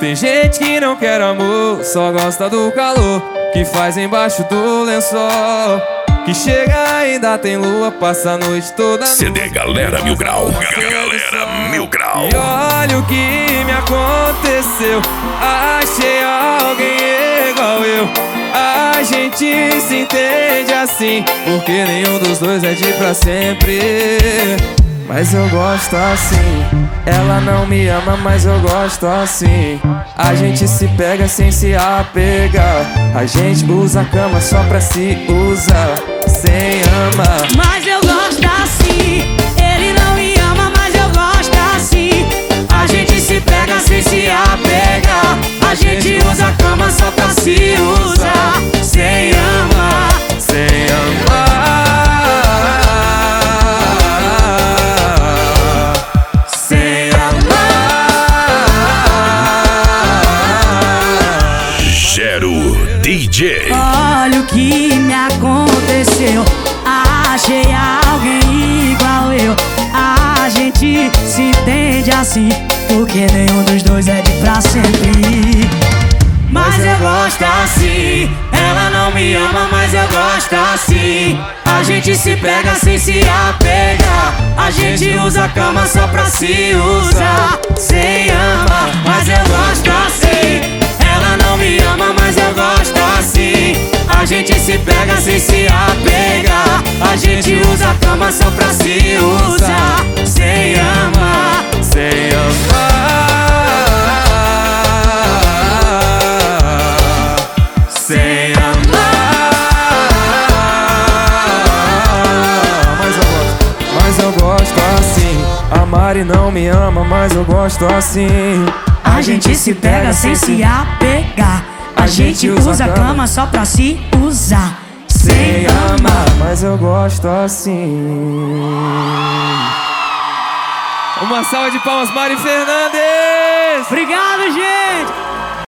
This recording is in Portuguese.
Tem gente que não quer amor, só gosta do calor que faz embaixo do lençol. Que chega ainda tem lua, passa a noite toda CD Galera Mil Grau. Galera Mil Grau. E olha o que me aconteceu, achei alguém igual eu. A gente se entende assim, porque nenhum dos dois é de pra sempre. Mas eu gosto assim. Ela não me ama, mas eu gosto assim. A gente se pega sem se apegar. A gente usa a cama só pra se usar, sem amar. Mas eu gosto assim. Ele não me ama, mas eu gosto assim. A gente se pega sem se apegar. A gente usa a cama só pra se usar, sem amar. Sem amar. Sem amar. Gero DJ. Olha o que me aconteceu, achei alguém igual eu. A gente se entende assim, porque nenhum dos dois é de pra sempre. Mas eu gosto assim. Ela não me ama, mas eu gosto assim. A gente se pega sem se apegar. A gente usa a cama só pra se usar, sem amar. Mas eu gosto assim. Ela não me ama, mas eu gosto assim. A gente se pega sem se apegar. A gente usa a cama só pra se usar, sem amar. Sem amar. Sem amar. Mas eu gosto assim. A Mari não me ama, mas eu gosto assim. A gente se pega sem se apegar. A gente usa a cama só pra se usar, sem amar. Mas eu gosto assim. Uma salva de palmas, Mari Fernandes! Obrigado, gente!